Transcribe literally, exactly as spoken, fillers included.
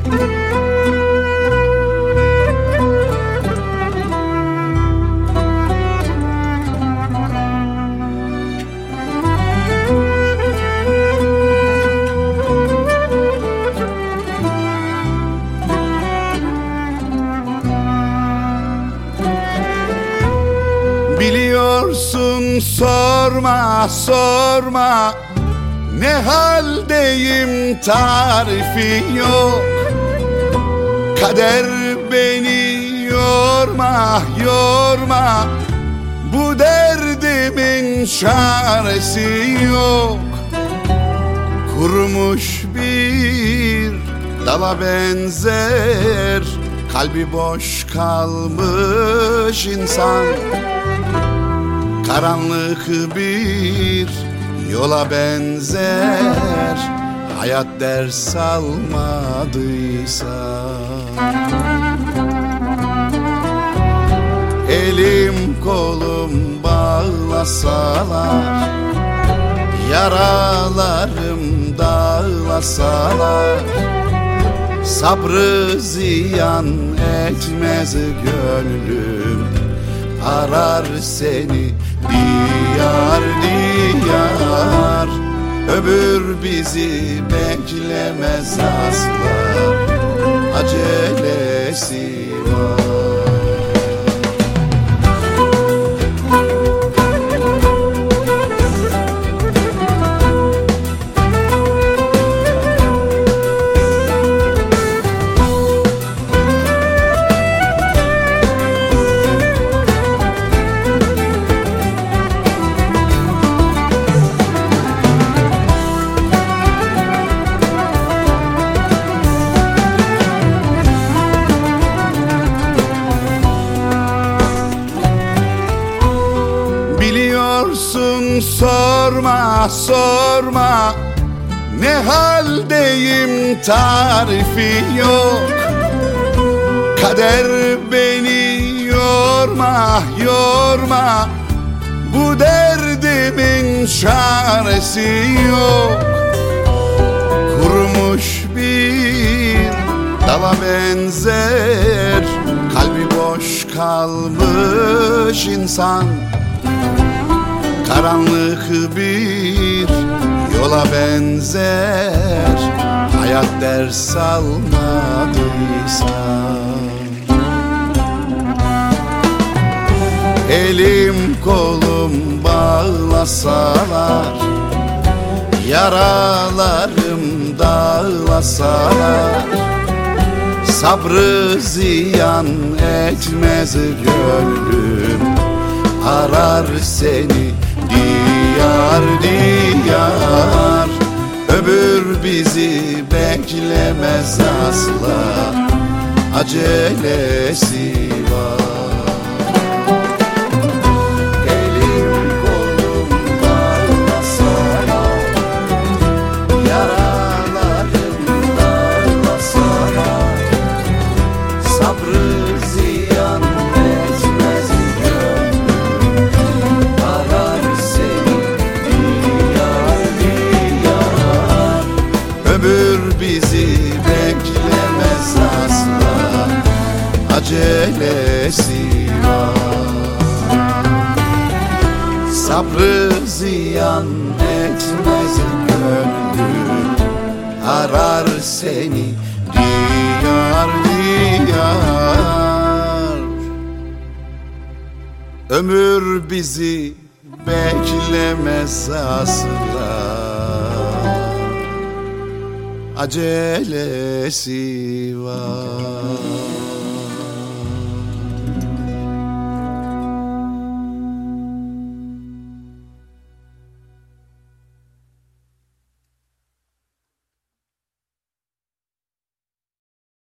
Biliyorsun sorma sorma, ne haldeyim tarifi yok. Kader beni yorma yorma, bu derdimin çaresi yok. Kurumuş bir dala benzer, kalbi boş kalmış insan. Karanlık bir yola benzer, hayat ders almadıysa. Elim kolum bağlasalar, yaralarım dağlasalar, sabrı ziyan etmez gönlüm. Arar seni diyar diyar, ömür bizi beklemez asla, acelesi var. Biliyorsun sorma sorma, ne haldeyim tarifi yok. Kader beni yorma yorma, bu derdimin çaresi yok. Kurumuş bir dala benzer, kalbi boş kalmış insan. Karanlık bir yola benzer, hayat ders almadıysa. Elim kolum bağlasalar, yaralarım dağlasalar, sabrı ziyan etmez gönlüm. Arar seni diyar diyar, ömür bizi beklemez asla, acelesi var. Elim kolum bağlasalar, yaralarım dağlasalar, sabrı ziyan etmez gönlüm. Arar seni diyar diyar, ömür bizi beklemez asla, acelesi var. Sabrı ziyan etmez gönlüm, arar seni diyar diyar, ömür bizi beklemez asla, acelesi var.